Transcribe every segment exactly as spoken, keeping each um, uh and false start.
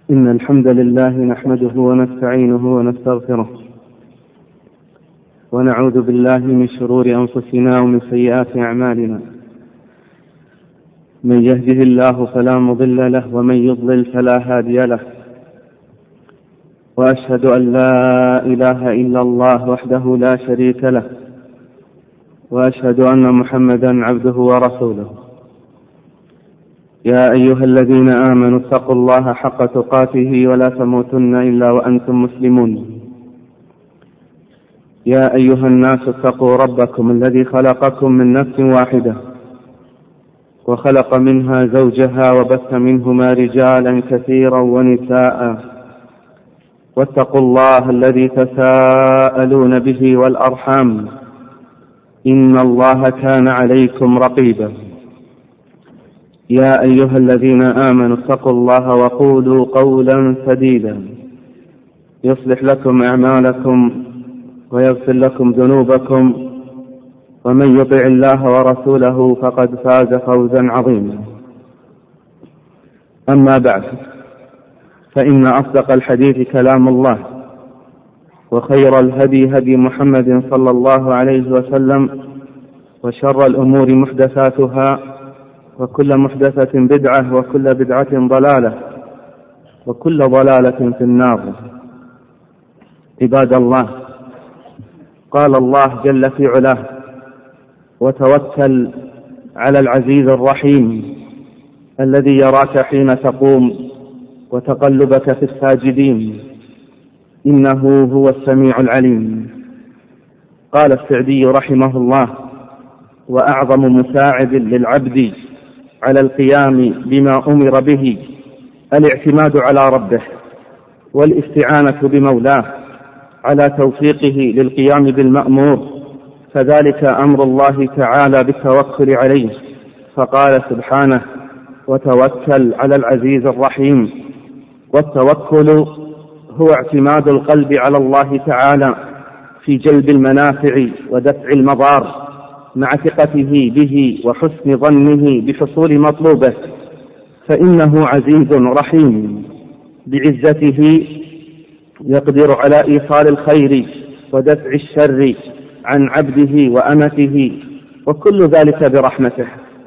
إن الحمد لله نحمده ونستعينه ونستغفره ونعوذ بالله من شرور أنفسنا ومن سيئات أعمالنا. من يهده الله فلا مضل له ومن يضلل فلا هادي له، وأشهد أن لا إله إلا الله وحده لا شريك له، وأشهد أن محمدا عبده ورسوله. يا أيها الذين آمنوا اتقوا الله حق تقاته ولا تموتن إلا وأنتم مسلمون. يا أيها الناس اتقوا ربكم الذي خلقكم من نفس واحدة وخلق منها زوجها وبث منهما رجالا كثيرا ونساء، واتقوا الله الذي تساءلون به والأرحام إن الله كان عليكم رقيبا. يا أيها الذين آمنوا اتقوا الله وقولوا قولا سديدا يصلح لكم أعمالكم ويغفر لكم ذنوبكم، ومن يطع الله ورسوله فقد فاز فوزا عظيما. أما بعد، فإن أصدق الحديث كلام الله، وخير الهدي هدي محمد صلى الله عليه وسلم، وشر الأمور محدثاتها، وكل محدثة بدعة، وكل بدعة ضلالة، وكل ضلالة في النار. عباد الله، قال الله جل في علاه: وتوكل على العزيز الرحيم الذي يراك حين تقوم وتقلبك في الساجدين إنه هو السميع العليم. قال السعدي رحمه الله: وأعظم مساعد للعبد على القيام بما أمر به الاعتماد على ربه، والاستعانة بمولاه على توفيقه للقيام بالمأمور، فذلك أمر الله تعالى بالتوكل عليه. فقال سبحانه: وتوكل على العزيز الرحيم. والتوكل هو اعتماد القلب على الله تعالى في جلب المنافع ودفع المضار، مع ثقته به وحسن ظنه بحصول مطلوبه، فإنه عزيز رحيم بعزته يقدر على إيصال الخير ودفع الشر عن عبده وأمته، وكل ذلك برحمته.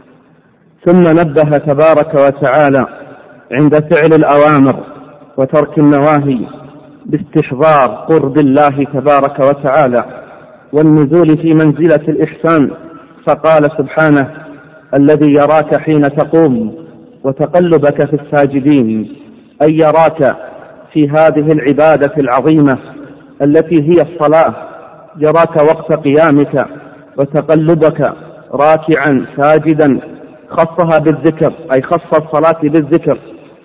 ثم نبه تبارك وتعالى عند فعل الأوامر وترك النواهي باستحضار قرب الله تبارك وتعالى والنزول في منزلة الإحسان، فقال سبحانه: الذي يراك حين تقوم وتقلبك في الساجدين، أي يراك في هذه العبادة العظيمة التي هي الصلاة، يراك وقت قيامك وتقلبك راكعا ساجدا، خصها بالذكر، أي خص الصلاة بالذكر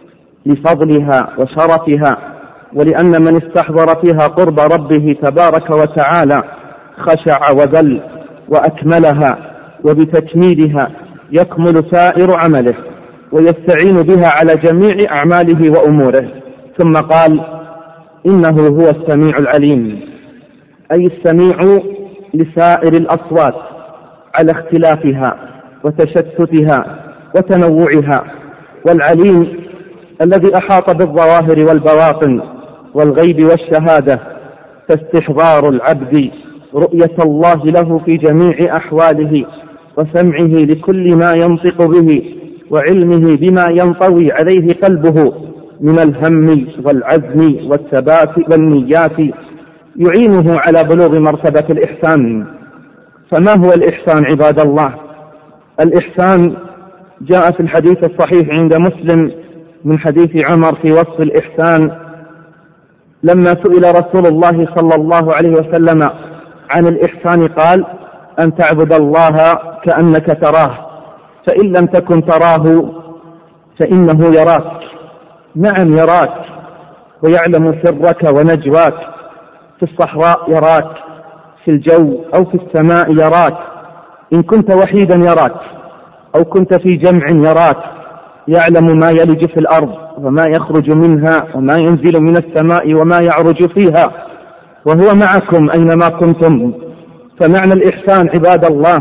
لفضلها وشرفها، ولأن من استحضر فيها قرب ربه تبارك وتعالى خشع وذل وأكملها، وبتكميلها يكمل سائر عمله ويستعين بها على جميع أعماله وأموره. ثم قال: إنه هو السميع العليم، أي السميع لسائر الأصوات على اختلافها وتشتتها وتنوعها، والعليم الذي أحاط بالظواهر والبواطن والغيب والشهادة، فاستحضار العبد رؤية الله له في جميع أحواله، وسمعه لكل ما ينطق به، وعلمه بما ينطوي عليه قلبه من الهم والعزم والثبات والنيات، يعينه على بلوغ مرتبة الإحسان. فما هو الإحسان عباد الله؟ الإحسان جاء في الحديث الصحيح عند مسلم من حديث عمر في وصف الإحسان، لما سئل رسول الله صلى الله عليه وسلم عن الإحسان قال: أن تعبد الله كأنك تراه، فإن لم تكن تراه فإنه يراك. نعم يراك، ويعلم سرك ونجواك، في الصحراء يراك، في الجو أو في السماء يراك، إن كنت وحيدا يراك أو كنت في جمع يراك، يعلم ما يلج في الأرض وما يخرج منها وما ينزل من السماء وما يعرج فيها، وهو معكم أينما كنتم. فمعنى الإحسان عباد الله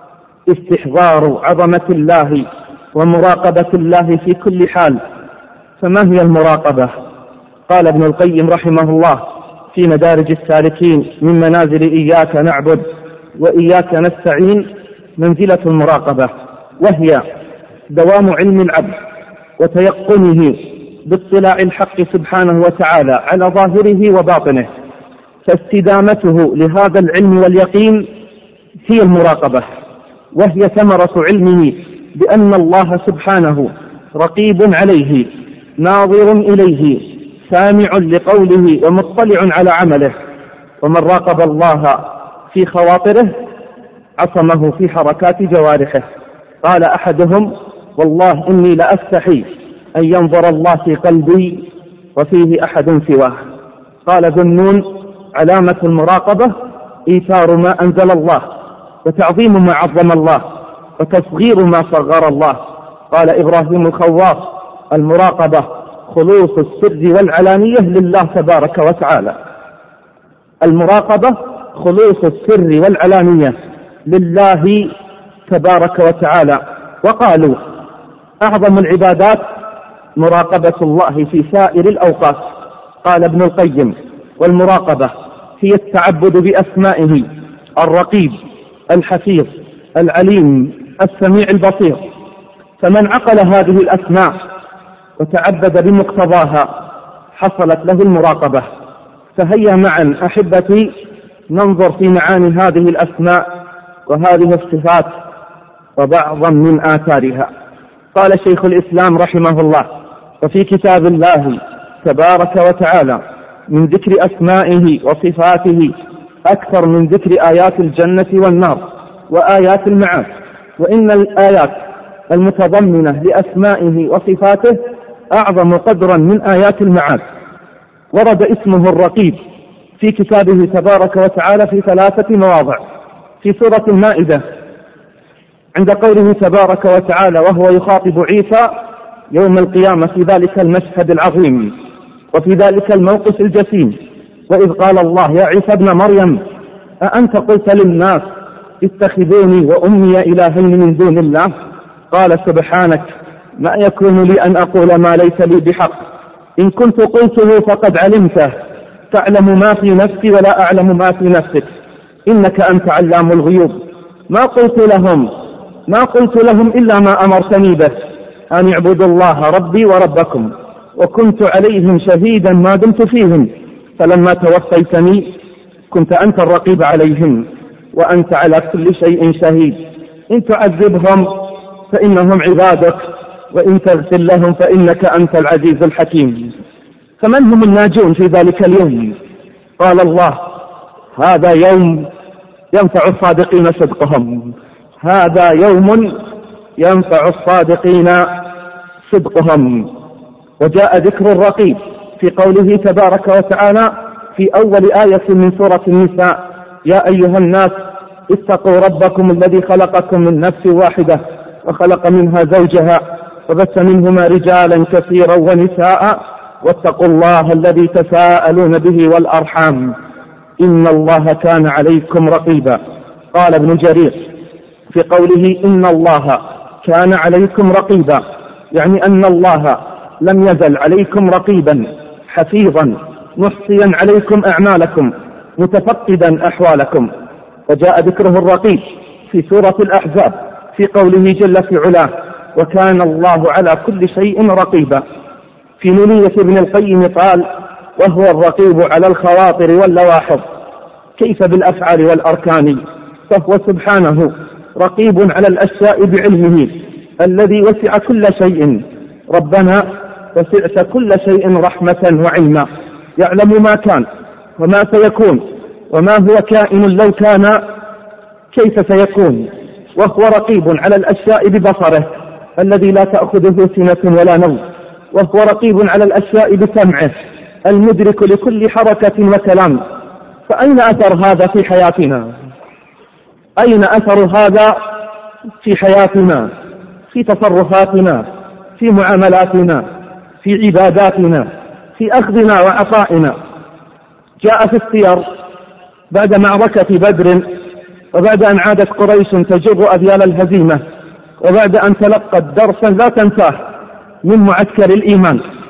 استحضار عظمة الله ومراقبة الله في كل حال، فما هي المراقبة؟ قال ابن القيم رحمه الله في مدارج السالكين من منازل إياك نعبد وإياك نستعين منزلة المراقبة، وهي دوام علم العبد وتيقنه باطلاع الحق سبحانه وتعالى على ظاهره وباطنه، فاستدامته لهذا العلم واليقين هي المراقبة، وهي ثمرة علمه بأن الله سبحانه رقيب عليه ناظر إليه سامع لقوله ومطلع على عمله. ومن راقب الله في خواطره عصمه في حركات جوارحه. قال أحدهم: والله إني لأستحي أن ينظر الله في قلبي وفيه أحد سواه. قال ذو النون: علامة المراقبة إيثار ما أنزل الله وتعظيم ما عظم الله وتصغير ما صغر الله. قال إبراهيم الخواص: المراقبة خلوص السر والعلانية لله تبارك وتعالى. المراقبة خلوص السر والعلانية لله تبارك وتعالى. وقالوا: أعظم العبادات مراقبة الله في سائر الأوقات. قال ابن القيم: والمراقبة هي التعبد بأسمائه الرقيب الحفيظ العليم السميع البصير. فمن عقل هذه الأسماء وتعبد بمقتضاها حصلت له المراقبة. فهيا معا أحبتي ننظر في معاني هذه الأسماء وهذه الصفات وبعضا من آثارها. قال شيخ الإسلام رحمه الله: وفي كتاب الله تبارك وتعالى من ذكر أسمائه وصفاته أكثر من ذكر آيات الجنة والنار وآيات المعاد. وإن الآيات المتضمنة لأسمائه وصفاته أعظم قدرا من آيات المعاد. ورد اسمه الرقيب في كتابه تبارك وتعالى في ثلاثة مواضع: في سورة المائدة عند قوله تبارك وتعالى وهو يخاطب عيسى يوم القيامة في ذلك المشهد العظيم وفي ذلك الموقف الجسيم: وإذ قال الله يا عيسى ابن مريم أأنت قلت للناس اتخذوني وأمي إلهين من دون الله؟ قال سبحانك ما يكون لي أن أقول ما ليس لي بحق، إن كنت قلته فقد علمته، تعلم ما في نفسي ولا أعلم ما في نفسك، إنك أنت علام الغيوب. ما قلت لهم ما قلت لهم إلا ما أمرتني به، أن اعبدوا الله ربي وربكم، وكنت عليهم شهيدا ما دمت فيهم، فلما توفيتني كنت أنت الرقيب عليهم وأنت على كل شيء شهيد. إن تعذبهم فإنهم عبادك وإن تغفر لهم فإنك أنت العزيز الحكيم. فمن هم الناجون في ذلك اليوم؟ قال الله: هذا يوم ينفع الصادقين صدقهم، هذا يوم ينفع الصادقين صدقهم. وجاء ذكر الرقيب في قوله تبارك وتعالى في أول آية من سورة النساء: يا أيها الناس اتقوا ربكم الذي خلقكم من نفس واحدة وخلق منها زوجها وبث منهما رجالا كثيرا ونساء واتقوا الله الذي تساءلون به والأرحام إن الله كان عليكم رقيبا. قال ابن جرير في قوله إن الله كان عليكم رقيبا يعني أن الله لم يزل عليكم رقيبا حفيظا محصيا عليكم أعمالكم متفقدا أحوالكم. وجاء ذكره الرقيب في سورة الأحزاب في قوله جل في علاه: وكان الله على كل شيء رقيبا. في نونية ابن القيم قال: وهو الرقيب على الخواطر واللواحظ كيف بالأفعال والأركان، فهو سبحانه رقيب على الأشياء بعلمه الذي وسع كل شيء. ربنا وسعت كل شيء رحمة وعلما، يعلم ما كان وما سيكون وما هو كائن لو كان كيف سيكون، وهو رقيب على الأشياء ببصره الذي لا تأخذه سنة ولا نوم، وهو رقيب على الأشياء بسمعه المدرك لكل حركة وكلام. فأين أثر هذا في حياتنا؟ أين أثر هذا في حياتنا، في تصرفاتنا، في معاملاتنا، في عباداتنا، في أخذنا وعطائنا؟ جاء في السير بعد معركة بدر وبعد أن عادت قريش تجر أذيال الهزيمة وبعد أن تلقت درسا لا تنساه من معسكر الإيمان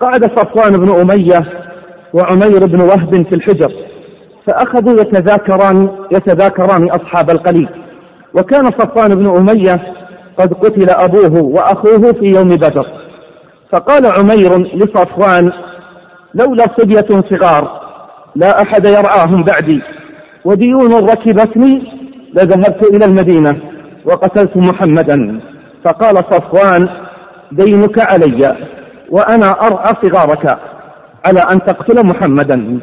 فقعد صفوان بن أمية وعمير بن وهب في الحجر، فأخذوا يتذاكران يتذاكران أصحاب القليل. وكان صفوان بن أمية قد قتل أبوه وأخوه في يوم بدر. فقال عمير لصفوان: لولا صبية صغار لا أحد يرعاهم بعدي، وديون ركبتني لذهبت إلى المدينة وقتلت محمدا. فقال صفوان: دينك علي وأنا أرعى صغارك على أن تقتل محمدا.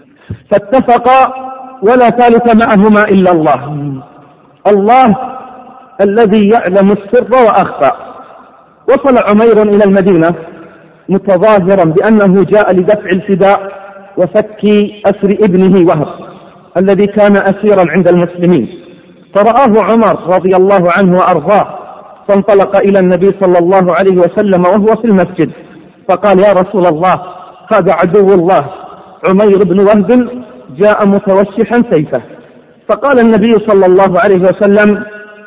فاتفقا ولا ثالث معهما إلا الله، الله الذي يعلم السر وأخفى. وصل عمير إلى المدينة متظاهرا بأنه جاء لدفع الفداء وفك أسر ابنه وهب الذي كان أسيرا عند المسلمين. فرآه عمر رضي الله عنه وأرضاه، فانطلق إلى النبي صلى الله عليه وسلم وهو في المسجد، فقال: يا رسول الله، هذا عدو الله عمير بن وهب جاء متوشحا سيفه. فقال النبي صلى الله عليه وسلم: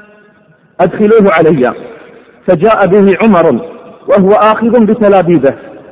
أدخلوه علي. فجاء به عمر وهو آخذ بتلابيبه،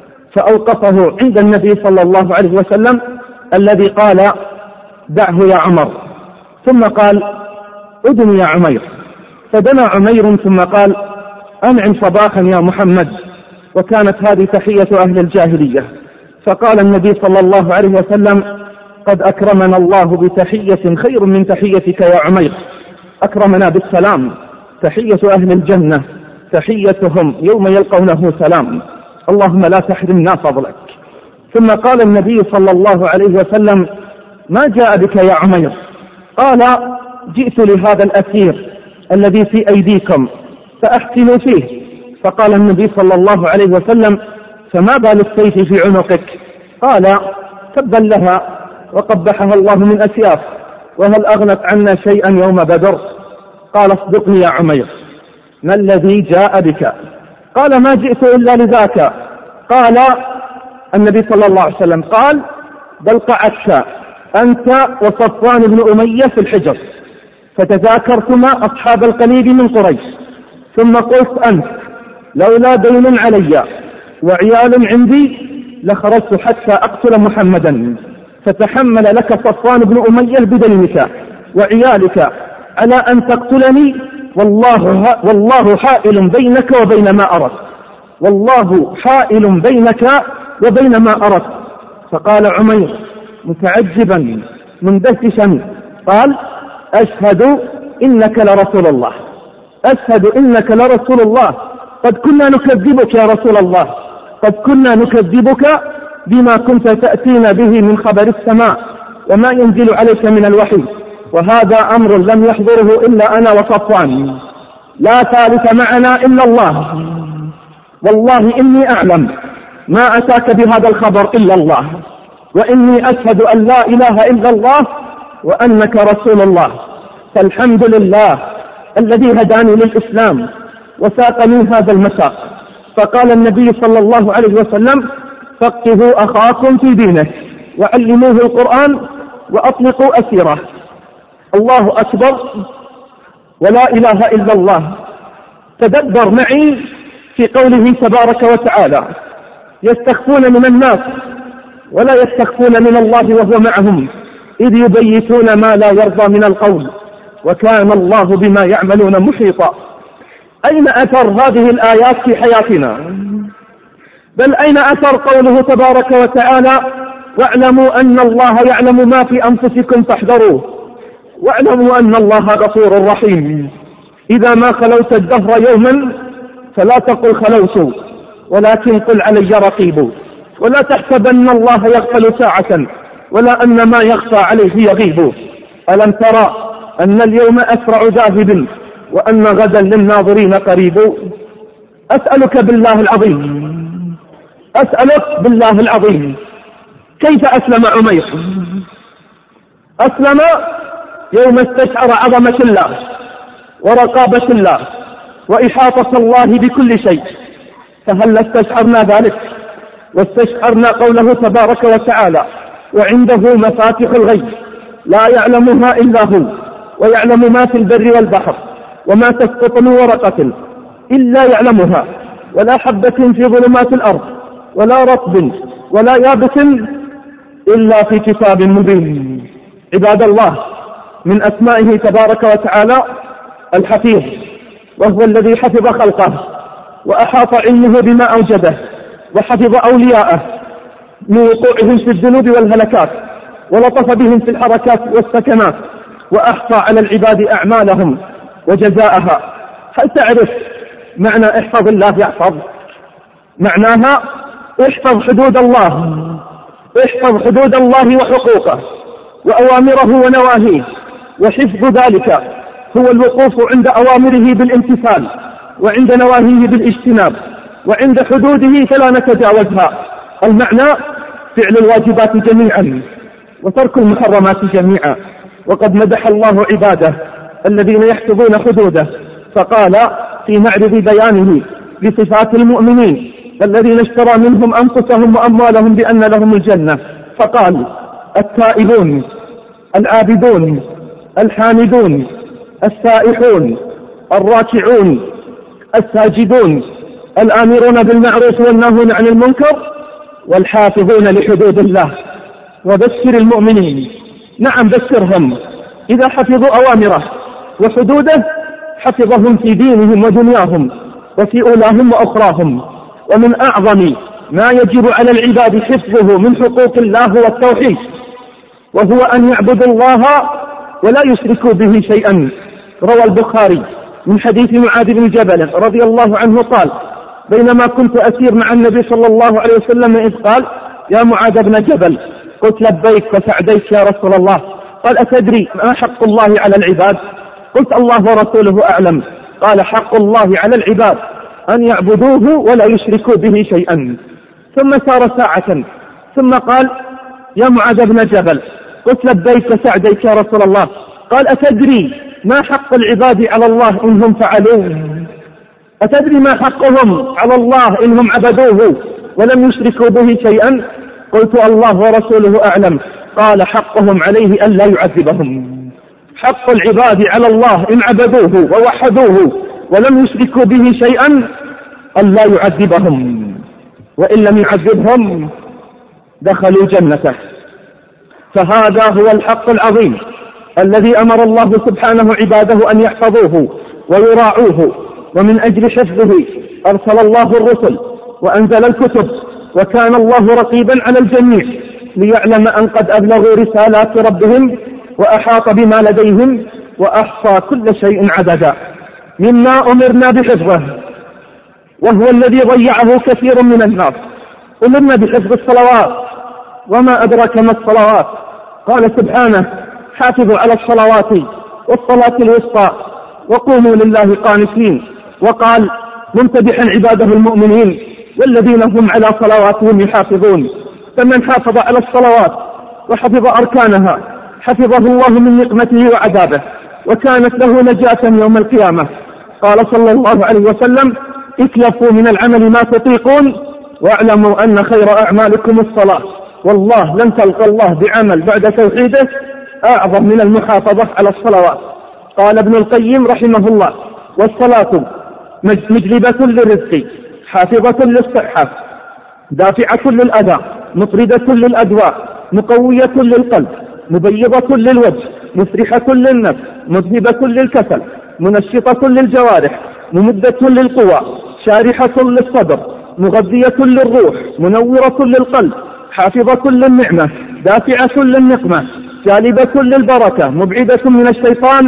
فأوقفه عند النبي صلى الله عليه وسلم الذي قال: دعه يا عمر. ثم قال: ادن يا عمير. فدنا عمير ثم قال: أنعم صباحا يا محمد. وكانت هذه تحية أهل الجاهلية. فقال النبي صلى الله عليه وسلم: قد أكرمنا الله بتحية خير من تحيتك يا عمير، أكرمنا بالسلام، تحية أهل الجنة تحيتهم يوم يلقونه سلام، اللهم لا تحرمنا فضلك. ثم قال النبي صلى الله عليه وسلم: ما جاء بك يا عمير؟ قال: جئت لهذا الأسير الذي في أيديكم فأحسنوا فيه. فقال النبي صلى الله عليه وسلم: فما بال السيف في عنقك؟ قال: تبا لها وقبحها الله من أسياف، وهل أغنت عنا شيئا يوم بدر؟ قال: اصدقني يا عمير، ما الذي جاء بك؟ قال: ما جئت إلا لذاك. قال النبي صلى الله عليه وسلم: قال: بل قعدت أنت وصفوان بن أمية في الحجر فتذاكرتما أصحاب القليب من قريش، ثم قلت أنت: لولا دين علي وعيال عندي لخرجت حتى أقتل محمدا، فتحمل لك صفوان بن أمية بدينك وعيالك على أن تقتلني، والله, والله حائل بينك وبين ما أردت، والله حائل بينك وبين ما أردت. فقال عمير متعجبا مندهشا: قال: أشهد إنك لرسول الله، أشهد إنك لرسول الله، قد كنا نكذبك يا رسول الله، قد كنا نكذبك بما كنت تأتينا به من خبر السماء وما ينزل عليك من الوحي، وهذا أمر لم يحضره إلا أنا وصفوان، لا ثالث معنا إلا الله، والله إني أعلم ما أتاك بهذا الخبر إلا الله، وإني أشهد أن لا إله إلا الله وأنك رسول الله، فالحمد لله الذي هداني للإسلام وساقني هذا المساق. فقال النبي صلى الله عليه وسلم: فقهوا أخاكم في دينه وعلموه القرآن وأطلقوا أسيره. الله أكبر ولا إله إلا الله. تدبر معي في قوله تبارك وتعالى: يستخفون من الناس ولا يستخفون من الله وهو معهم إذ يبيتون ما لا يرضى من القول وكان الله بما يعملون محيطا. أين أثر هذه الآيات في حياتنا؟ بل أين أثر قوله تبارك وتعالى: واعلموا أن الله يعلم ما في أنفسكم فاحذروه واعلموا أن الله غفور رحيم. إذا ما خلوت الدهر يوما فلا تقل خلوت، ولكن قل علي رقيب، ولا تحسبن الله يغفل ساعة ولا أن ما يخفى عليه يغيب. ألم ترى أن اليوم أسرع ذاهب وأن غدا للناظرين قريب. أسألك بالله العظيم، أسألك بالله العظيم، كيف أسلم عمير؟ أسلم يوم استشعر عظمة الله ورقابة الله وإحاطة الله بكل شيء. فهل استشعرنا ذلك واستشعرنا قوله تبارك وتعالى: وعنده مفاتح الغيب لا يعلمها إلا هو ويعلم ما في البر والبحر وما تسقط من ورقة إلا يعلمها ولا حبة في ظلمات الأرض ولا رطب ولا يابس إلا في كتاب مبين. عباد الله، من أسمائه تبارك وتعالى الحفيظ، وهو الذي حفظ خلقه وأحاط علمه بما أوجده، وحفظ أولياءه من وقوعهم في الذنوب والهلكات، ولطف بهم في الحركات والسكنات، وأحصى على العباد أعمالهم وجزاءها. هل تعرف معنى احفظ الله يحفظ؟ معناها احفظ حدود الله، احفظ حدود الله وحقوقه وأوامره ونواهيه، وحفظ ذلك هو الوقوف عند أوامره بالامتثال، وعند نواهيه بالاجتناب، وعند حدوده فلا نتجاوزها. المعنى فعل الواجبات جميعا وترك المحرمات جميعا. وقد مدح الله عباده الذين يحفظون حدوده، فقال في معرض بيانه بصفات المؤمنين الذين اشترى منهم أنفسهم وأموالهم بأن لهم الجنة، فقال التائبون العابدون الحامدون السائحون الراكعون الساجدون الآمرون بالمعروف والناهون عن المنكر والحافظون لحدود الله. وبشر المؤمنين، نعم بشرهم، إذا حفظوا أوامره وحدوده حفظهم في دينهم ودنياهم وفي أولاهم وأخراهم. ومن أعظم ما يجب على العباد حفظه من حقوق الله والتوحيد، وهو أن يعبدوا الله ولا يشركوا به شيئا. روى البخاري من حديث معاذ بن جبل رضي الله عنه قال: بينما كنت أسير مع النبي صلى الله عليه وسلم إذ قال: يا معاذ بن جبل. قلت: لبيك وسعديك يا رسول الله. قال: أتدري ما حق الله على العباد؟ قلت: الله ورسوله أعلم. قال: حق الله على العباد أن يعبدوه ولا يشركوا به شيئا. ثم سار ساعة ثم قال: يا معاذ بن جبل. قلت: لبيك وسعديك يا رسول الله. قال: أتدري ما حق العباد على الله إنهم فعلوه؟ أتدري ما حقهم على الله إنهم عبدوه ولم يشركوا به شيئا؟ قلت: الله ورسوله أعلم. قال: حقهم عليه أن لا يعذبهم. حق العباد على الله إن عبدوه ووحدوه ولم يشركوا به شيئا أن لا يعذبهم، وإن لم يعذبهم دخلوا جنته. فهذا هو الحق العظيم الذي أمر الله سبحانه عباده أن يحفظوه ويراعوه، ومن أجل حفظه أرسل الله الرسل وأنزل الكتب، وكان الله رقيبا على الجميع ليعلم أن قد أبلغوا رسالات ربهم وأحاط بما لديهم وأحصى كل شيء عددا. مما أمرنا بحفظه وهو الذي ضيعه كثير من الناس، أمرنا بحفظ الصلوات، وما أدرك ما الصلوات؟ قال سبحانه: حافظوا على الصلوات والصلاة الوسطى وقوموا لله قانتين. وقال منتبحا عباده المؤمنين: والذين هم على صلواتهم يحافظون. فمن حافظ على الصلوات وحفظ أركانها حفظه الله من نقمته وعذابه، وكانت له نجاة يوم القيامة. قال صلى الله عليه وسلم: اكلفوا من العمل ما تطيقون، واعلموا أن خير أعمالكم الصلاة. والله لن تلقى الله بعمل بعد توحيده أعظم من المحافظة على الصلوات. قال ابن القيم رحمه الله: والصلاة مجلبة للرزق، حافظة للصحة، دافعة للأذى، مطردة للأدواء، مقوية للقلب، مبيضة للوجه، مسرحة للنفس، مذهبة للكسل، منشطة للجوارح، ممدة للقوى، شارحة للصدر، مغذية للروح، منورة للقلب، حافظة للنعمة، دافعة للنقمة، جالبة للبركة، مبعدة من الشيطان،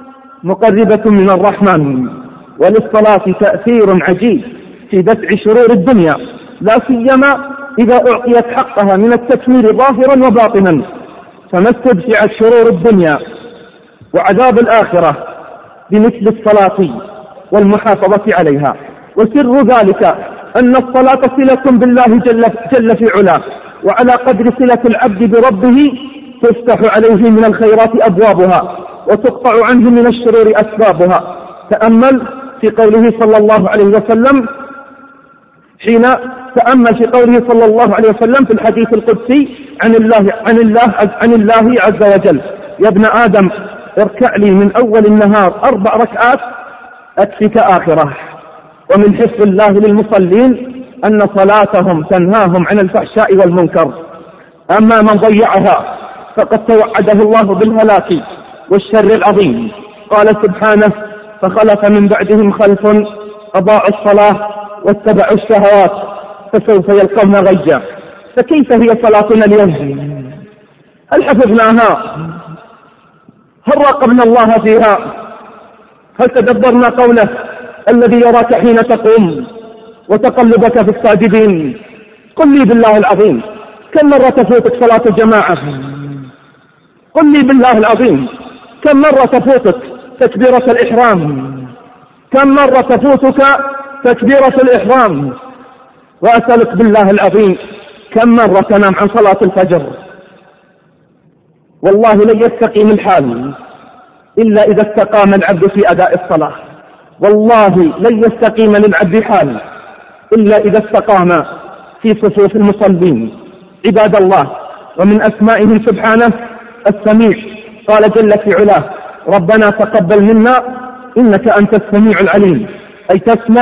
مقربة من الرحمن. وللصلاة تأثير عجيب في دفع شرور الدنيا، لا سيما إذا أعطيت حقها من التكميل ظاهرا وباطنا، فما استدفعت شرور الدنيا وعذاب الآخرة بمثل الصلاة والمحافظة عليها. وسر ذلك أن الصلاة صلة بالله جل, جل في علاه، وعلى قدر صلة العبد بربه تفتح عليه من الخيرات أبوابها وتقطع عنه من الشرور أسبابها. تأمل في قوله صلى الله عليه وسلم حين تأمل في قوله صلى الله عليه وسلم في الحديث القدسي عن الله عن الله عن الله عز وجل: يا ابن آدم اركع لي من أول النهار أربع ركعات أكفك آخرة. ومن حفظ الله للمصلين أن صلاتهم تنهاهم عن الفحشاء والمنكر. أما من ضيعها فقد توعده الله بالهلاك والشر العظيم. قال سبحانه: فخلف من بعدهم خلف أضاعوا الصلاة واتبعوا الشهوات فسوف يلقون غيا. فكيف هي صلاتنا اليوم؟ هل حفظناها؟ هل راقبنا الله فيها؟ هل تدبرنا قوله: الذي يراك حين تقوم وتقلبك في الساجدين؟ قل لي بالله العظيم، كم مرة تفوتك صلاة الجماعة؟ قل لي بالله العظيم، كم مرة تفوتك تكبيرة الإحرام؟ كم مرة تفوتك تكبيرة الإحرام؟ وأسألك بالله العظيم، كم مرة تنام عن صلاة الفجر؟ والله لن يستقيم الحال إلا إذا استقام العبد في أداء الصلاة. والله لن يستقيم للعبد حال إلا إذا استقام في صفوف المصلين. عباد الله، ومن أسمائه سبحانه السميع. قال جل في علاه: ربنا تقبل منا إنك أنت السميع العليم، أي تسمع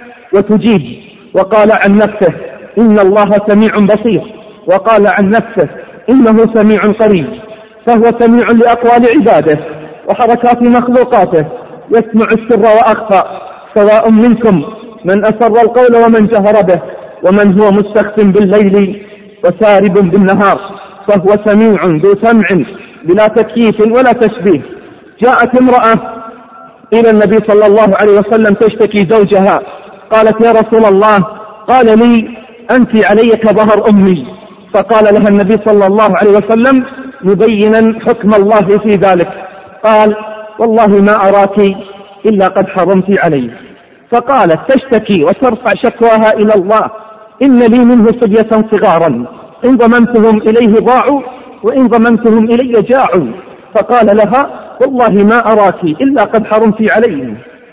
وتجيب. وقال عن نفسه: إن الله سميع بصير. وقال عن نفسه: إنه سميع قريب. فهو سميع لأقوال عباده وحركات مخلوقاته، يسمع السر وأخفى، سواء منكم من أسر القول ومن جهر به، ومن هو مستخف بالليل وسارب بالنهار. فهو سميع ذو سمع بلا تكييف ولا تشبيه. جاءت امرأة إلى النبي صلى الله عليه وسلم تشتكي زوجها، قالت: يا رسول الله، قال لي أنت علي كظهر أمي. فقال لها النبي صلى الله عليه وسلم مبينا حكم الله في ذلك، قال: والله ما أراك إلا قد حرمت عليه. فقالت: تشتكي وترفع شكواها إلى الله: إن لي منه صبية صغارا، إن ضممتهم إليه ضاعوا وإن ضممتهم إلي جاعوا. فقال لها: والله ما أراك إلا قد حرمت عليه.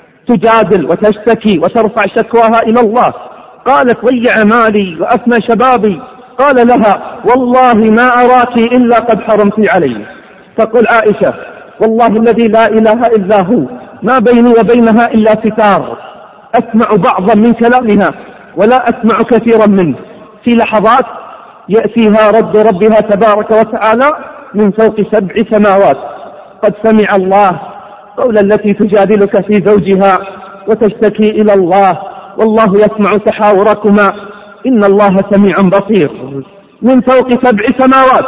تجادل وتشتكي وترفع شكواها إلى الله. قالت: ضيع مالي وأفنى شبابي. قال لها: والله ما أراك إلا قد حرمت عليه. تقول عائشة: والله الذي لا إله إلا هو ما بيني وبينها إلا ستار، أسمع بعضا من كلامها ولا أسمع كثيرا منه. في لحظات يأتيها رد ربها تبارك وتعالى من فوق سبع سماوات: قد سمع الله قول التي تجادلك في زوجها وتشتكي إلى الله، والله يسمع تحاوركما، إن الله سميع بصير. من فوق سبع سماوات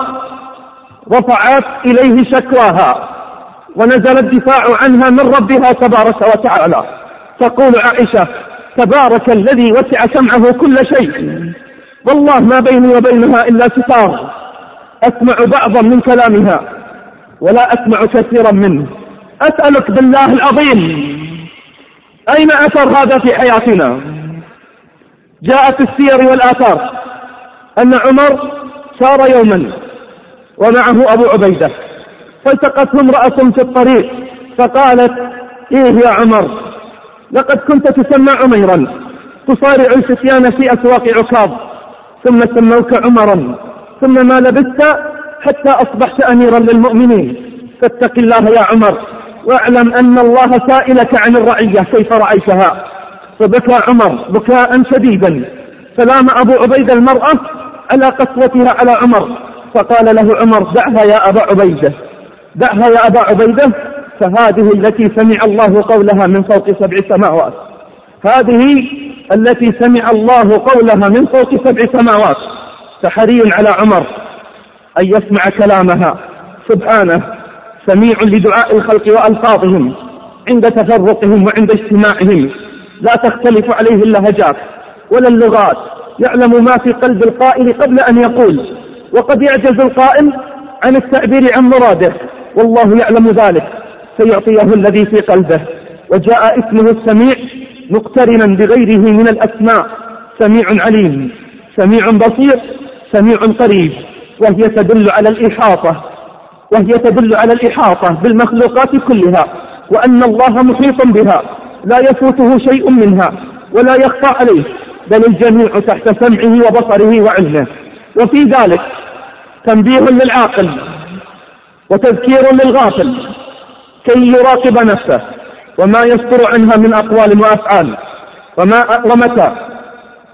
رفعت إليه شكواها ونزل الدفاع عنها من ربها تبارك وتعالى. تقول عائشة: تبارك الذي وسع سمعه كل شيء، والله ما بيني وبينها إلا ستار، أسمع بعضا من كلامها ولا أسمع كثيرا منه. أسألك بالله العظيم، أين أثر هذا في حياتنا؟ جاءت السير والآثار أن عمر سار يوما ومعه أبو عبيدة، فالتقته امرأة في الطريق فقالت: إيه يا عمر، لقد كنت تسمى عميرا تصارع الفتيان في أسواق عكاظ، ثم سموك عمرا، ثم ما لبثت حتى أصبحت أميرا للمؤمنين، فاتق الله يا عمر واعلم أن الله سائلك عن الرعية كيف رأيتها. فبكى عمر بكاء شديدا، فلام أبو عبيدة المرأة على قسوتها على عمر، فقال له عمر: دعها يا أبا عبيدة، دعها يا أبا عبيدة، فهذه التي سمع الله قولها من فوق سبع سماوات، هذه التي سمع الله قولها من فوق سبع سماوات. فحري على عمر أن يسمع كلامها، سبحانه سميع لدعاء الخلق وألفاظهم عند تفرقهم وعند اجتماعهم، لا تختلف عليه اللهجات ولا اللغات، يعلم ما في قلب القائل قبل أن يقول، وقد يعجز القائل عن التعبير عن مراده، والله يعلم ذلك فيعطيه الذي في قلبه. وجاء اسمه السميع مقترنا بغيره من الأسماء: سميع عليم، سميع بصير، سميع قريب، وهي تدل على الإحاطة وهي تدل على الإحاطة بالمخلوقات كلها، وأن الله محيط بها لا يفوته شيء منها ولا يخفى عليه، بل الجميع تحت سمعه وبصره وعلمه. وفي ذلك تنبيه للعاقل وتذكير للغافل كي يراقب نفسه وما يصدر عنها من أقوال وأفعال، وما ومتى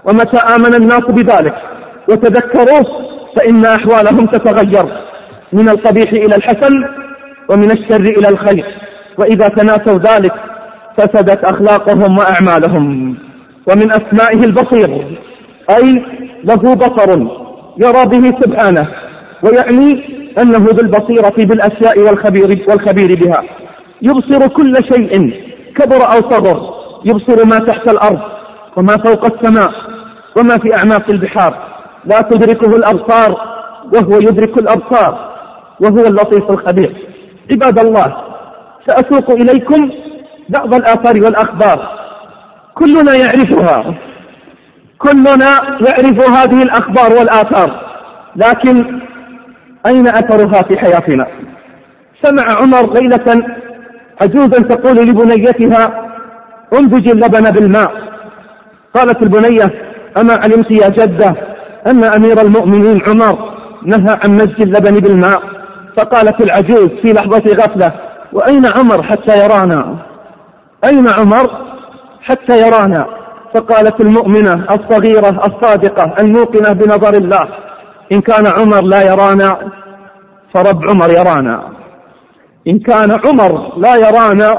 ومتى آمن الناس بذلك وتذكروه فإن أحوالهم تتغير من القبيح إلى الحسن ومن الشر إلى الخير، وإذا تناسوا ذلك فسدت أخلاقهم وأعمالهم. ومن أسمائه البصير، أي له بصر يرى به سبحانه، ويعني أنه بالبصيرة بالأشياء والخبير, والخبير بها، يبصر كل شيء كبر أو صغر، يبصر ما تحت الأرض وما فوق السماء وما في أعماق البحار، لا تدركه الأبصار وهو يدرك الأبصار، وهو اللطيف الخبير. عباد الله، سأسوق إليكم بعض الآثار والأخبار كلنا يعرفها، كلنا يعرف هذه الأخبار والآثار، لكن أين أثرها في حياتنا؟ سمع عمر ليلة عجوزا تقول لبنيتها: انضج اللبن بالماء. قالت البنية: أما علمت يا جدة أن أمير المؤمنين عمر نهى عن مزج اللبن بالماء؟ فقالت العجوز في لحظة غفلة: وأين عمر حتى يرانا؟ أين عمر حتى يرانا؟ فقالت المؤمنة الصغيرة الصادقة الموقنة بنظر الله: إن كان عمر لا يرانا فرب عمر يرانا، إن كان عمر لا يرانا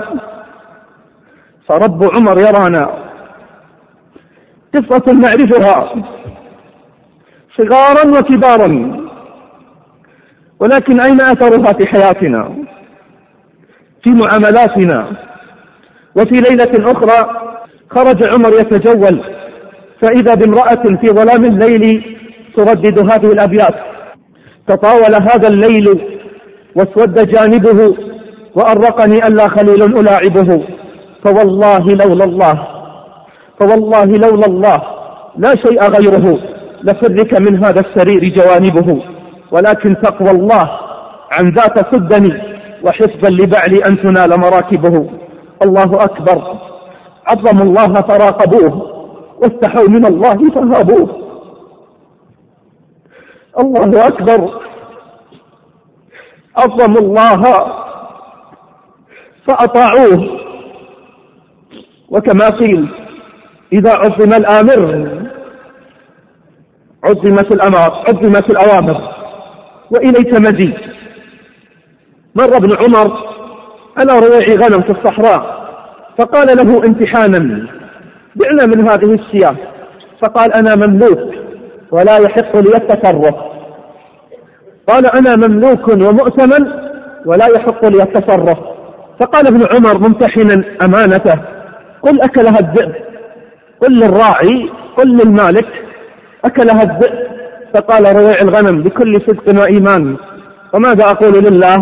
فرب عمر يرانا. قصة نعرفها صغارا وكبارا، ولكن أين أثرها في حياتنا، في معاملاتنا؟ وفي ليلة أخرى خرج عمر يتجول، فإذا بامرأة في ظلام الليل تردد هذه الأبيات: تطاول هذا الليل واسود جانبه، وأرقني ألا خليل ألاعبه، فوالله لولا الله فوالله لولا الله لا شيء غيره، لفرك من هذا السرير جوانبه، ولكن تقوى الله عن ذات صدني، وحفظا لبعلي أن تنال مراكبه. الله أكبر، عظموا الله فراقبوه، واستحوا من الله فهابوه. الله أكبر، عظموا الله فأطاعوه. وكما قيل: إذا عظم الآمر عظمت الأمر عظمت الأوامر. وإليك مزيد. مر ابن عمر على رواع غنم في الصحراء، فقال له امتحانا: بعنا من هذه الشياه. فقال: أنا مملوك ولا يحق لي التصرف. قال: أنا مملوك ومؤتمن ولا يحق لي التصرف. فقال ابن عمر ممتحنا أمانته: قل أكلها الذئب، قل للراعي، قل للمالك أكلها الذئب. فقال رواع الغنم بكل صدق وإيمان: وماذا أقول لله؟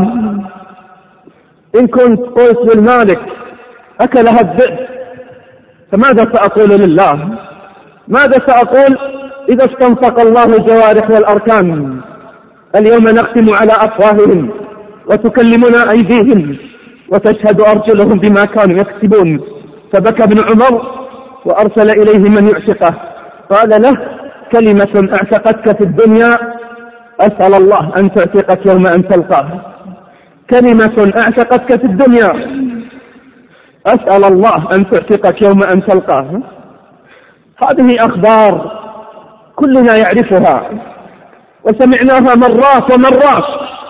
إن كنت قلت للمالك أكلها الذئب فماذا سأقول لله؟ ماذا سأقول إذا استنطق الله الجوارح والأركان؟ اليوم نختم على أفواههم وتكلمنا أيديهم وتشهد أرجلهم بما كانوا يكسبون. فبكى ابن عمر وأرسل إليه من يعشقه، قال له: كلمة أعتقتك في الدنيا أسأل الله أن تعتقك يوم أن تلقاه. كلمة أعتقتك في الدنيا أسأل الله أن تعتقك يوم أن تلقاه. هذه أخبار كلنا يعرفها وسمعناها مرات ومرات،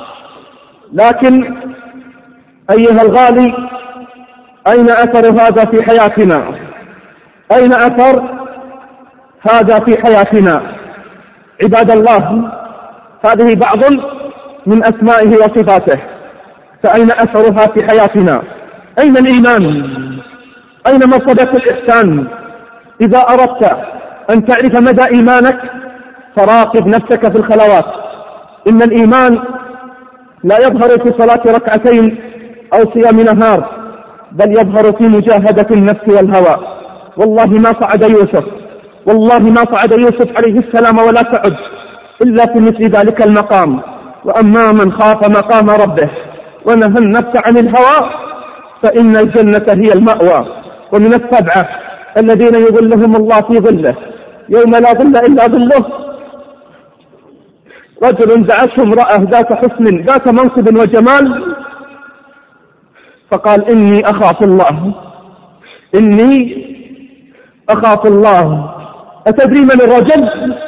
لكن أيها الغالي، أين أثر هذا في حياتنا؟ أين أثر هذا في حياتنا؟ عباد الله، هذه بعض من أسمائه وصفاته، فأين أثرها في حياتنا؟ أين الإيمان؟ أين مرتبة الإحسان؟ إذا أردت أن تعرف مدى إيمانك فراقب نفسك في الخلوات. إن الإيمان لا يظهر في صلاة ركعتين أو صيام نهار، بل يظهر في مجاهدة النفس والهوى. والله ما صعد يوسف والله ما صعد يوسف عليه السلام ولا تعد إلا في مثل ذلك المقام. وأما من خاف مقام ربه ونهى النفس عن الهوى فإن الجنة هي المأوى. ومن السبعة الذين يظلهم الله في ظله يوم لا ظل إلا ظله: رجل دعته امرأة ذات حسن ذات منصب وجمال، فقال: إني أخاف الله إني أخاف الله أتدري من الرجل؟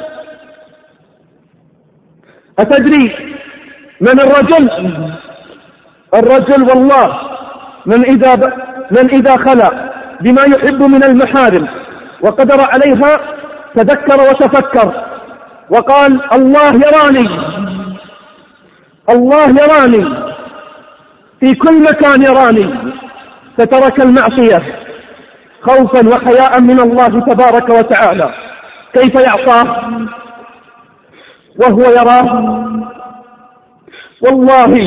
أتدري من الرجل؟ الرجل والله من إذا, ب... من إذا خلى بما يحب من المحارم وقدر عليها تذكر وتفكر وقال الله يراني، الله يراني في كل مكان يراني، فترك المعصية خوفا وحياء من الله تبارك وتعالى. كيف يعصاه وهو يراه؟ والله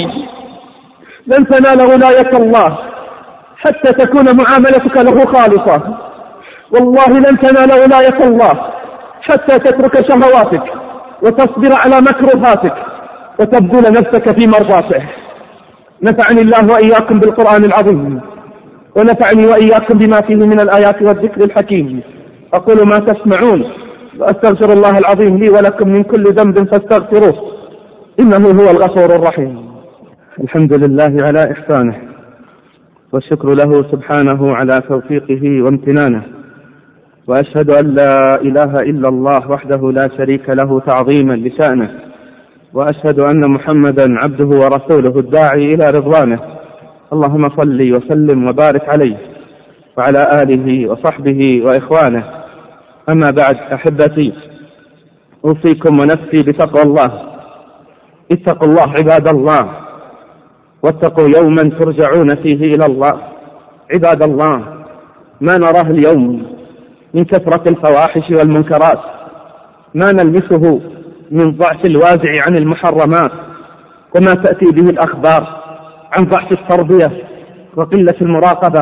لن تنال ولاية الله حتى تكون معاملتك له خالصة، والله لن تنال ولاية الله حتى تترك شهواتك وتصبر على مكروهاتك وتبذل نفسك في مرضاته. نفعني الله وإياكم بالقرآن العظيم، ونفعني وإياكم بما فيه من الآيات والذكر الحكيم. أقول ما تسمعون وأستغفر الله العظيم لي ولكم من كل ذنب فاستغفروه إنه هو الغفور الرحيم. الحمد لله على إحسانه، والشكر له سبحانه على توفيقه وامتنانه، وأشهد أن لا إله إلا الله وحده لا شريك له تعظيما لشأنه، وأشهد أن محمدا عبده ورسوله الداعي إلى رضوانه. اللهم صل وسلم وبارك عليه وعلى آله وصحبه وإخوانه. أما بعد، أحبتي، أوصيكم ونفسي بتقوى الله. اتقوا الله عباد الله، واتقوا يوما ترجعون فيه إلى الله. عباد الله، ما نراه اليوم من كثرة الفواحش والمنكرات، ما نلمسه من ضعف الوازع عن المحرمات، وما تأتي به الأخبار عن ضعف التربية وقلة المراقبة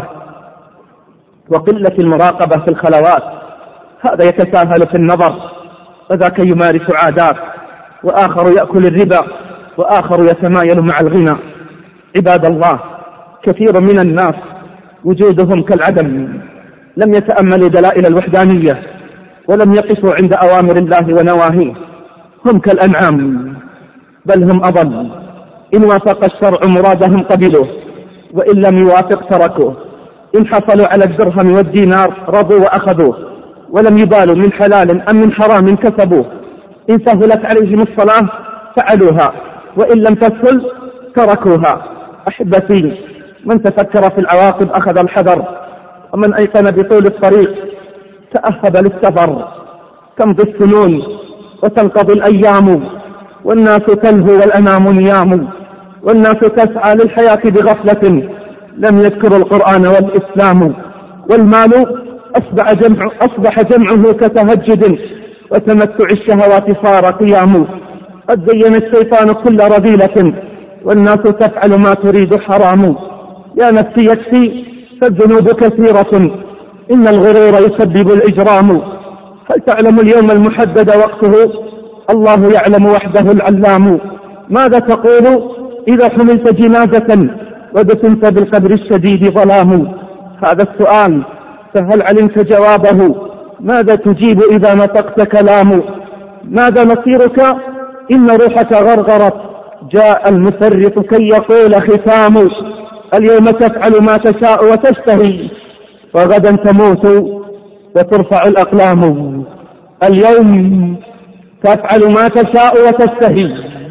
وقلة المراقبة في الخلوات. هذا يتساهل في النظر، وذاك يمارس عادات، وآخر يأكل الربا، وآخر يتمايل مع الغنى. عباد الله، كثير من الناس وجودهم كالعدم، لم يتأملوا دلائل الوحدانية ولم يقفوا عند أوامر الله ونواهيه. هم كالأنعام بل هم أضل. إن وافق الشرع مرادهم قبلوه، وإن لم يوافق تركوه. إن حصلوا على الدرهم والدينار رضوا وأخذوه، ولم يبالوا من حلال أم من حرام كسبوه. إن سهلت عليهم الصلاة فعلوها، وإن لم تسهل تركوها. أحبتي، من تفكر في العواقب أخذ الحذر، ومن أيقن بطول الطريق تأهب للسفر. تمضي السنون وتنقضي الأيام، والناس تلهو والأنام نيام، والناس تسعى للحياة بغفلة، لم يذكر القرآن والإسلام. والمال أصبح, جمع أصبح جمعه كتهجد، وتمتع الشهوات صار قيام. قد زين الشيطان كل رذيلة، والناس تفعل ما تريد حرام. يا نفسي يكفي فالذنوب كثيرة، إن الغرور يسبب الإجرام. هل تعلم اليوم المحدد وقته؟ الله يعلم وحده العلام. ماذا تقول إذا حملت جنازة ودفنت بالقبر الشديد ظلام؟ هذا السؤال فهل علمت جوابه؟ ماذا تجيب إذا نطقت كلام؟ ماذا نصيرك إن روحك غرغرت؟ جاء المسرط كي يقول ختام. اليوم تفعل ما تشاء وتشتهي، وغدا تموت وترفع الأقلام. اليوم تفعل ما تشاء وتشتهي،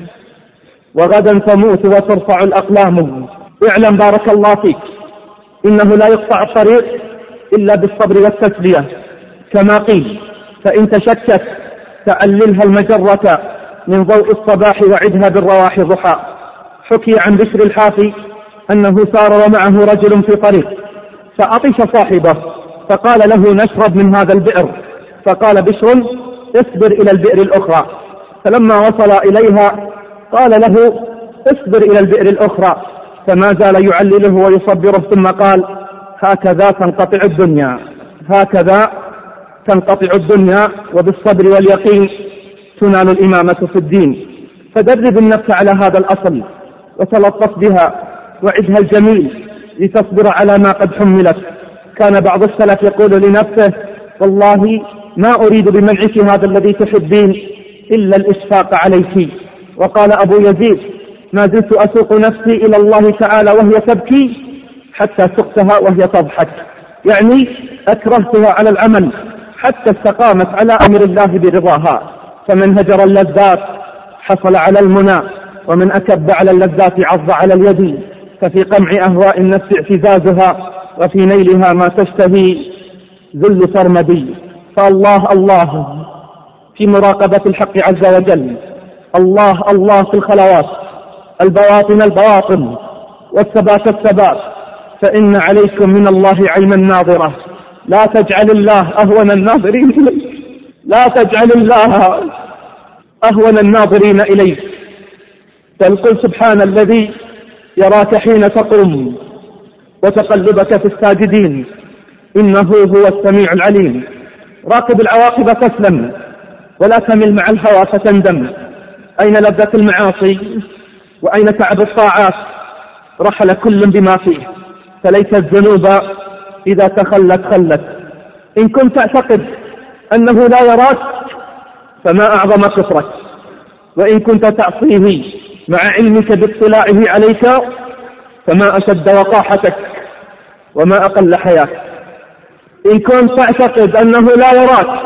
وغدا تموت وترفع الأقلام. اعلم بارك الله فيك إنه لا يقطع الطريق إلا بالصبر والتسلية كما قيل. فإن تشتت تعللها المجرة من ضوء الصباح وعدها بالرواح ضحى. حكي عن بشر الحافي أنه سار ومعه رجل في طريق، فعطش صاحبه فقال له نشرب من هذا البئر، فقال بشر اصبر إلى البئر الأخرى. فلما وصل إليها قال له اصبر إلى البئر الأخرى، فما زال يعلله ويصبره، ثم قال هكذا تنقطع الدنيا، هكذا تنقطع الدنيا، وبالصبر واليقين تنال الإمامة في الدين. فدرب النفس على هذا الأصل وتلطف بها وعدها الجميل لتصبر على ما قد حملت. كان بعض السلف يقول لنفسه والله ما أريد بمنعك هذا الذي تحبين إلا الإشفاق عليك. وقال أبو يزيد ما زلت أسوق نفسي إلى الله تعالى وهي تبكي حتى سقتها وهي تضحك، يعني أكرهتها على العمل حتى استقامت على أمر الله برضاها. فمن هجر اللذات حصل على المنى، ومن أكب على اللذات عض على اليد. ففي قمع أهواء النفس اعتزازها، وفي نيلها ما تشتهي ذل سرمدي. فالله الله في مراقبة الحق عز وجل، الله الله في الخلوات، البواطن البواطن، والثبات الثبات. فإن عليكم من الله عينا ناظرة، لا تجعل الله أهون الناظرين إليك، لا تجعل الله أهون الناظرين إليك. بل قل سبحان الذي يراك حين تقوم وتقلبك في الساجدين، إنه هو السميع العليم. راقب العواقب تسلم، ولا تمل مع الهوى فتندم. أين لذة المعاصي وأين تعب الطاعات؟ رحل كل بما فيه، فليس الذنوب إذا تخلت خلت. إن كنت تعتقد أنه لا يراك فما أعظم كفرك، وإن كنت تعصيه مع علمك باطلاعه عليك فما أشد وقاحتك وما أقل حياتك. إن كنت تعتقد أنه لا يراك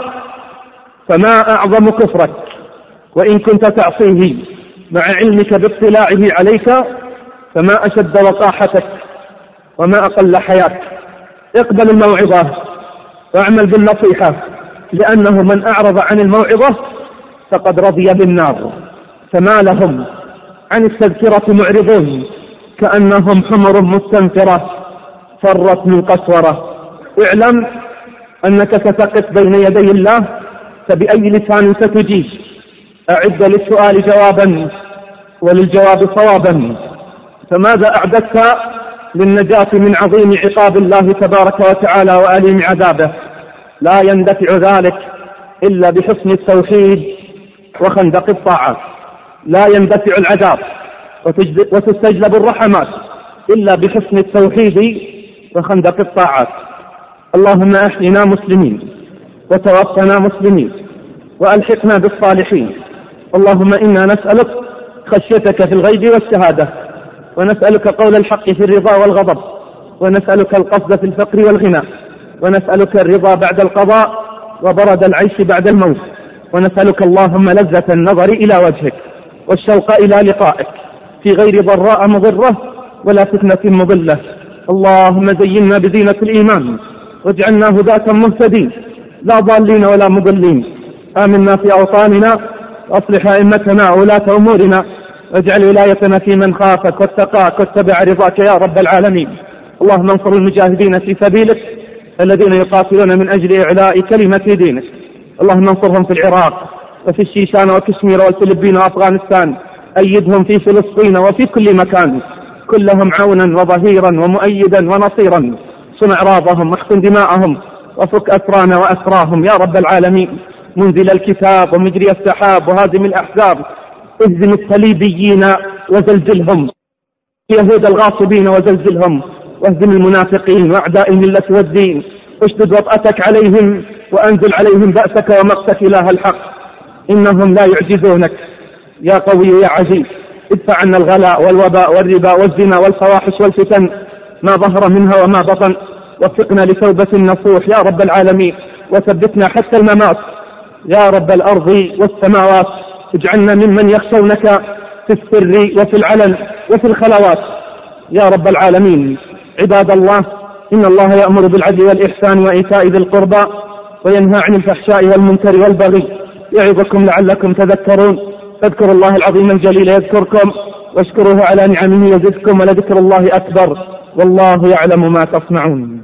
فما أعظم كفرك، وإن كنت تعصيه مع علمك باطلاعه عليك فما أشد وقاحتك وما أقل حياتك. اقبل الموعظة واعمل بالنصيحة، لأنه من أعرض عن الموعظة فقد رضي بالنار. فما لهم عن التذكرة معرضون كأنهم حمر مستنفرة فرت من قسورة. اعلم أنك ستقف بين يدي الله، فبأي لسان ستجيب. أعد للسؤال جوابا وللجواب صوابا. فماذا أعددت للنجاة من عظيم عقاب الله تبارك وتعالى وأليم عذابه؟ لا يندفع ذلك إلا بحسن التوحيد وخندق الطاعات. لا يندفع العذاب وتستجلب الرحمات إلا بحسن التوحيد وخندق الطاعات. اللهم أحينا مسلمين وتوفنا مسلمين وألحقنا بالصالحين. اللهم إنا نسألك خشيتك في الغيب والشهادة، ونسألك قول الحق في الرضا والغضب، ونسألك القصد في الفقر والغنى، ونسألك الرضا بعد القضاء وبرد العيش بعد الموت، ونسألك اللهم لذة النظر إلى وجهك والشوق إلى لقائك في غير ضراء مضرة ولا فتنة مضلة. اللهم زينا بزينة الإيمان واجعلنا هداة مهتدين لا ضالين ولا مضلين. آمنا في أوطاننا وأصلح أئمتنا وولاة أمورنا، واجعل ولايتنا في من خافك واتقاك واتبع رضاك يا رب العالمين. اللهم انصر المجاهدين في سبيلك الذين يقاتلون من أجل إعلاء كلمة دينك. اللهم انصرهم في العراق وفي الشيشان وكشمير والفلبين وأفغانستان. أيدهم في فلسطين وفي كل مكان، كلهم عونا وظهيرا ومؤيدا ونصيرا. صن أعراضهم واحقن دماءهم وفك أسرانا وأسراهم يا رب العالمين. منزل الكتاب ومجري السحاب وهازم الأحزاب، اهزم الصليبيين وزلزلهم، يهود الغاصبين وزلزلهم، واهزم المنافقين وأعداء الملة والدين. اشدد وطأتك عليهم وأنزل عليهم بأسك ومقتك إله الحق، إنهم لا يعجزونك يا قوي يا عزيز. ادفع عنا الغلاء والوباء والربا والزنا والفواحش والفتن ما ظهر منها وما بطن. وفقنا لتوبة نصوح يا رب العالمين، وثبتنا حتى الممات يا رب الأرض والسماوات. اجعلنا ممن يخشونك في السر وفي العلن وفي الخلوات يا رب العالمين. عباد الله، إن الله يأمر بالعدل والإحسان وإيتاء ذي القربى وينهى عن الفحشاء والمنكر والبغي، يعظكم لعلكم تذكرون. فاذكروا الله العظيم الجليل يذكركم، واشكروه على نعمه يزدكم، ولذكر الله أكبر، والله يعلم ما تصنعون.